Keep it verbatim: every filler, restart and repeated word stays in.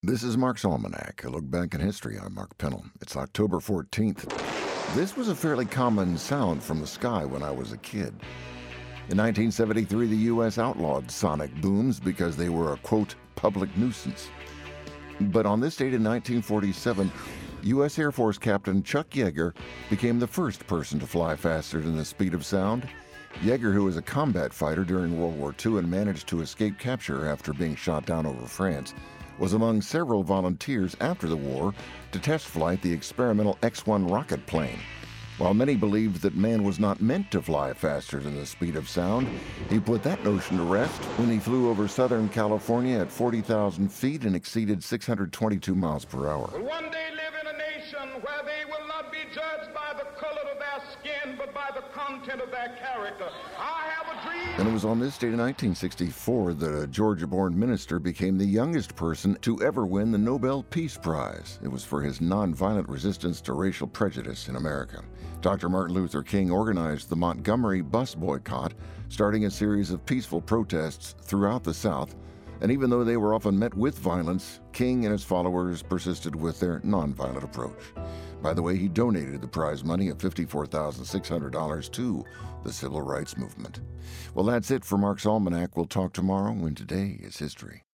This is Mark's Almanac, a look back in history. I'm Mark Pennell. It's October fourteenth. This was a fairly common sound from the sky when I was a kid. In nineteen seventy-three, the U S outlawed sonic booms because they were a, quote, public nuisance. But on this date in nineteen forty-seven, U S Air Force Captain Chuck Yeager became the first person to fly faster than the speed of sound. Yeager, who was a combat fighter during World War Two and managed to escape capture after being shot down over France, was among several volunteers after the war to test flight the experimental X one rocket plane. While many believed that man was not meant to fly faster than the speed of sound, he put that notion to rest when he flew over Southern California at forty thousand feet and exceeded six hundred twenty-two miles per hour. Will one day live in a nation where they will not be judged by the color of their skin, but by the content of their character. I have a dream. And it was on this date in nineteen sixty-four that a Georgia-born minister became the youngest person to ever win the Nobel Peace Prize. It was for his nonviolent resistance to racial prejudice in America. Doctor Martin Luther King organized the Montgomery bus boycott, starting a series of peaceful protests throughout the South. And even though they were often met with violence, King and his followers persisted with their nonviolent approach. By the way, he donated the prize money of fifty-four thousand six hundred dollars to the civil rights movement. Well, that's it for Mark's Almanac. We'll talk tomorrow when today is history.